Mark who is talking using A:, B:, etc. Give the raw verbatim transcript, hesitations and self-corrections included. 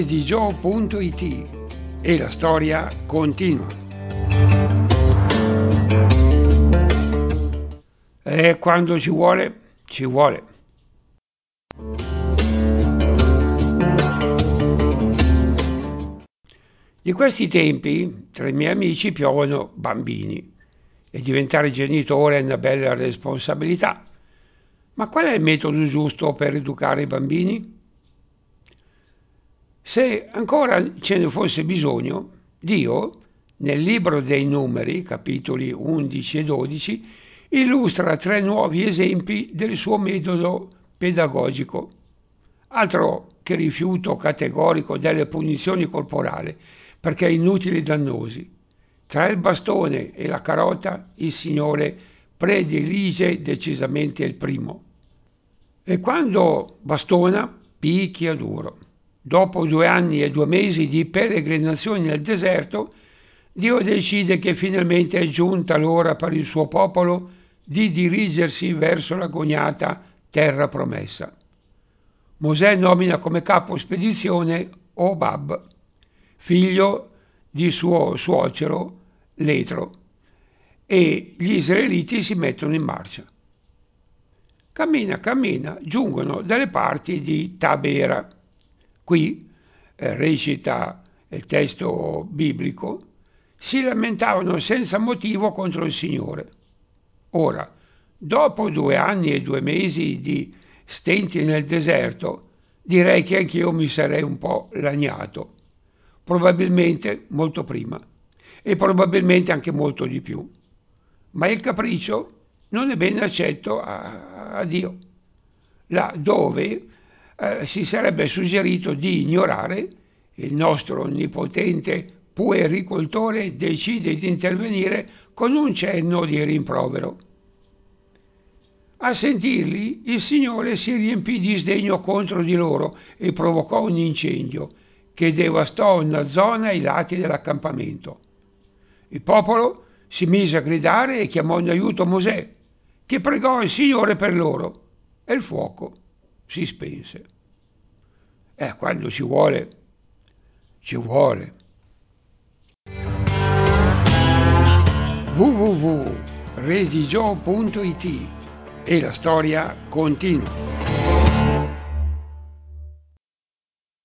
A: redigio punto it e la storia continua. E quando ci vuole, ci vuole. Di questi tempi, tra i miei amici piovono bambini e diventare genitore è una bella responsabilità. Ma qual è il metodo giusto per educare i bambini? Se ancora ce ne fosse bisogno, Dio, nel libro dei Numeri, capitoli undici e dodici, illustra tre nuovi esempi del suo metodo pedagogico. Altro che rifiuto categorico delle punizioni corporali, perché inutili e dannosi. Tra il bastone e la carota il Signore predilige decisamente il primo. E quando bastona, picchia duro. Dopo due anni e due mesi di peregrinazione nel deserto, Dio decide che finalmente è giunta l'ora per il suo popolo di dirigersi verso l'agognata terra promessa. Mosè nomina come capo spedizione Obab, figlio di suo suocero Letro, e gli israeliti si mettono in marcia. Cammina, cammina, giungono dalle parti di Tabera. Qui, eh, recita il testo biblico, si lamentavano senza motivo contro il Signore. Ora, dopo due anni e due mesi di stenti nel deserto, direi che anch'io mi sarei un po' lagnato, probabilmente molto prima e probabilmente anche molto di più. Ma il capriccio non è ben accetto a, a Dio, là dove eh, si sarebbe suggerito di ignorare, il nostro onnipotente puericoltore decide di intervenire con un cenno di rimprovero. A sentirli, il Signore si riempì di sdegno contro di loro e provocò un incendio che devastò una zona ai lati dell'accampamento. Il popolo si mise a gridare e chiamò in aiuto Mosè, che pregò il Signore per loro, e il fuoco si spense. E quando ci vuole, ci vuole. w w w punto redigio punto it e la storia continua.